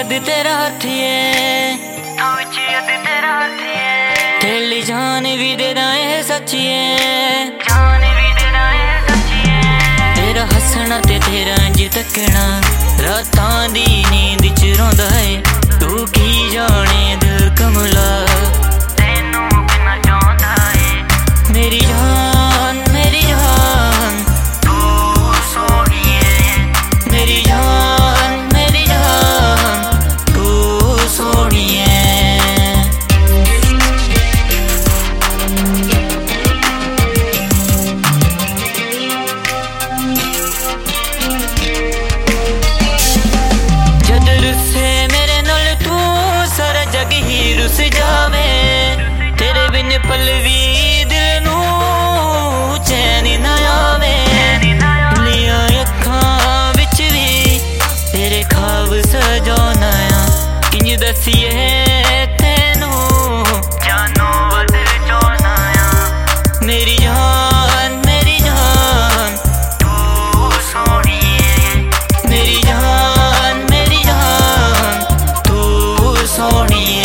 अद तेरा हथिए तेरी जान भी देना है सच्चिए तेरा हसना ते तेरा इंज तकना रातां दी नींद च रोंदा है तू की जाने दिल कमला तेनू कितना चाहता है मेरी जान तू सोहणिए मेरी जान तू सोहणिए रुस जावे तेरे बिन पल भी दिल नू चैन ना आवे लिया अखां विच भी तेरे ख्वाब सजाना किंज दसिए तेनू जानो वध चाहना मेरी जान तू सोहणिए मेरी जान तू सोहणिए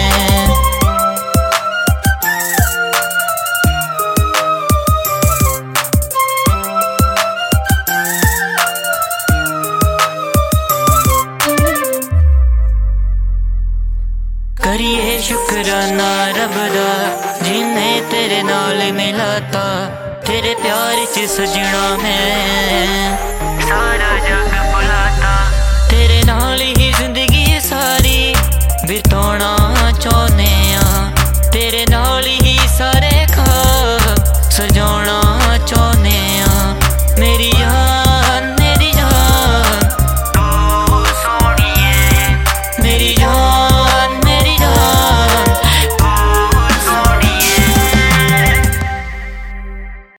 करिए शुक्राना रब दा जिन्हें तेरे नाल मिलाता तेरे प्यार च सजना मैं सारा जग भुलाता तेरे नाल ही जिंदगी सारी बिताना चाहने तेरे नाल ही सारे ख्वाब सजाना